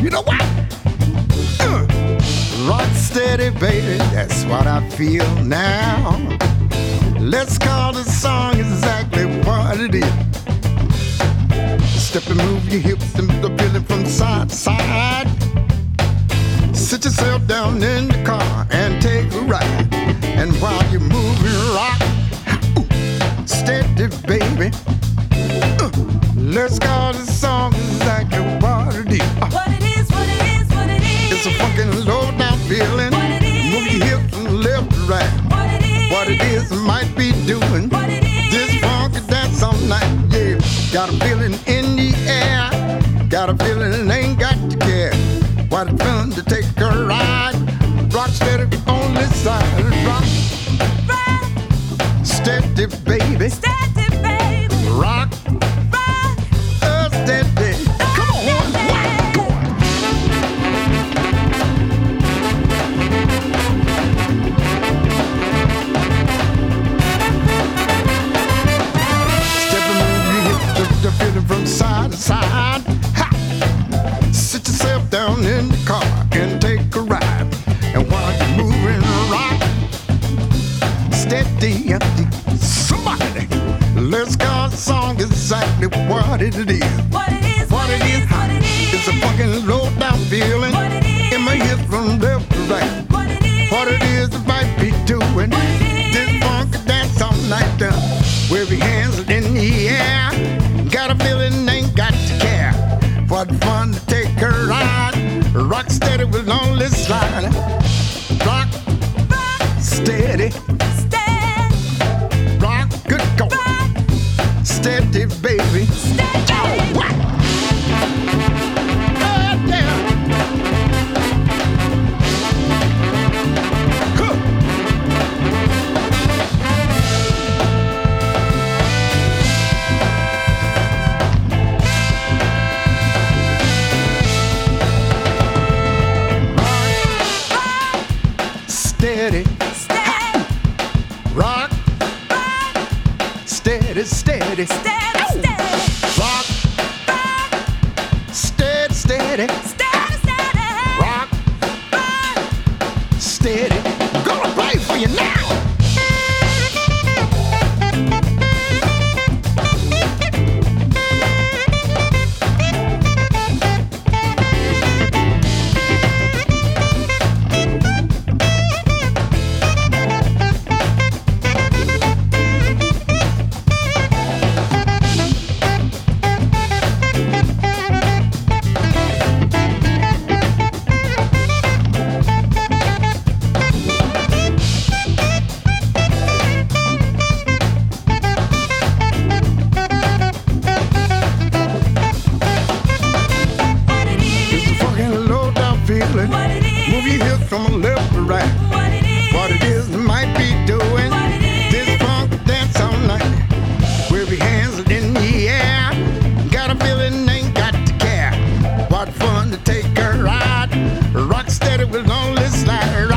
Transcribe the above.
You know what? Rock steady, baby, that's what I feel now. Let's call the song exactly what it is. Step and move your hips and the feeling from side to side. Sit yourself down in the car and take a ride. And while you're moving, rock steady, baby. Let's call the song exactly what it is. What it is, what it is, what it is. It's a fucking low down feeling. What it is. Move your hips from left to right. What it is might be doing. What it is. This funky dance all night, yeah. Got a feeling in the air. Got a feeling ain't got to care. What it's fun to take a ride. Rock steady on this side. Rock steady, baby. Steady, baby. Rock steady. Come on, go on. Step and move your hips, the feeling from side to side. Ha! Sit yourself down in the car and take a ride. And while you're moving, rock steady. Somebody, let's call the song exactly what it is. What it is, What it is, what it is. it's a fucking low down feeling. What it is. In my hips from left to right. What it is. What it is it might be doing. What it is. This funky dance all night down. With your hands in the air. Got a feeling ain't got to care. What fun to take a ride. Rock steady with on this slide. Rock steady. Steady, Rock good go. Steady baby. steady. Oh, what? Yeah. Huh. Steady, Steady, rock, steady, steady, steady, steady. rock, steady, steady, Steady, steady. rock, steady. Gonna play for you now. What it is, It's a fucking low down feeling. what it is. Move your hips from left to right. What it is. What it is might be doing. What it is. This funk dance all night. With your hands in the air. Got a feeling ain't got to care. What fun to take a ride. Rock steady with all this slide.